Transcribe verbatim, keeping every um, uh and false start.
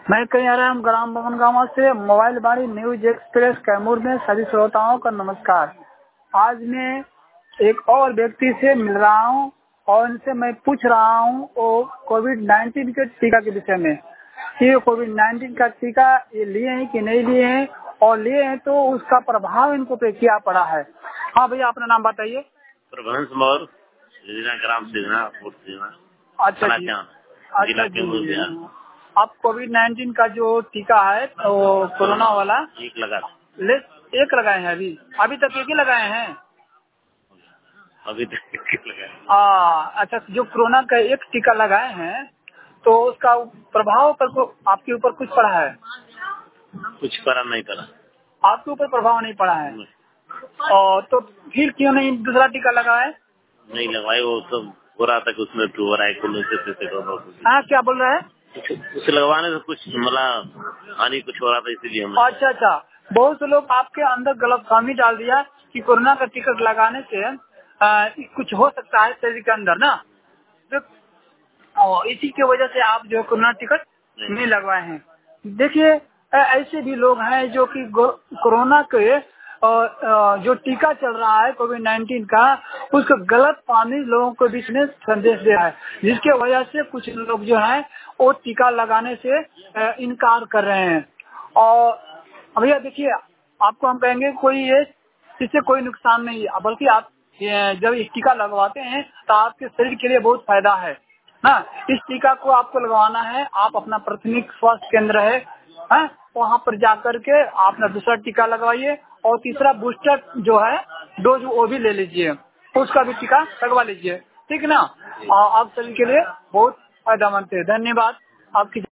मैं कन्हैयाराम ग्राम बमनगांव से मोबाइल बाड़ी न्यूज एक्सप्रेस कैमूर में सभी श्रोताओं का नमस्कार। आज मैं एक और व्यक्ति से मिल रहा हूं और इनसे मैं पूछ रहा हूं वो कोविड नाइन्टीन के टीका के विषय में कि कोविड नाइन्टीन का टीका ये लिए हैं कि नहीं लिए हैं, और लिए हैं तो उसका प्रभाव इनको पे क्या पड़ा है। हाँ भैया, अपना नाम बताइए। प्रभंस मौर्य, ग्राम सिगना। अच्छा जी, अच्छा जी। आप कोविड नाइन्टीन का जो टीका है तो कोरोना वाला एक लगा ले एक लगाए हैं। अभी अभी तक एक ही लगाए हैं। अभी तक एक ही लगाए। आ, अच्छा, जो कोरोना का एक टीका लगाए हैं तो उसका प्रभाव पर को आपके ऊपर कुछ पड़ा है? कुछ पड़ा नहीं पड़ा। आपके ऊपर प्रभाव नहीं पड़ा है। और तो फिर क्यों नहीं दूसरा टीका लगाए? नहीं लगवाए, वो तो हो रहा था कि उसमें हो रहा है। हाँ, क्या बोल रहे हैं? उसे लगवाने से कुछ मतलब हानि कुछ हो रहा था, इसीलिए हम। अच्छा अच्छा, बहुत से लोग आपके अंदर गलतफहमी डाल दिया कि कोरोना का टिकट लगाने से आ, कुछ हो सकता है शरीर के अंदर ना, तो इसी की वजह से आप जो कोरोना टिकट नहीं लगवाए हैं। देखिए, ऐसे भी लोग हैं जो कि कोरोना के जो टीका चल रहा है कोविड नाइन्टीन का, उसका गलत फहमी लोगों के बीच में संदेश दे रहा है, जिसके वजह से कुछ लोग जो है वो टीका लगाने से इनकार कर रहे हैं। और भैया देखिए, आपको हम कहेंगे कोई ये इससे कोई नुकसान नहीं है, बल्कि आप जब इस टीका लगवाते हैं तो आपके शरीर के लिए बहुत फायदा है ना। इस टीका को आपको लगवाना है, आप अपना प्राथमिक स्वास्थ्य केंद्र है, है वहाँ पर जाकर के आप अपना दूसरा टीका लगवाइए, और तीसरा बूस्टर जो है डोज वो भी ले लीजिए, उसका भी टीका लगवा लीजिए, ठीक है ना। आप शरीर के लिए बहुत फायदेमंद है। धन्यवाद आपकी।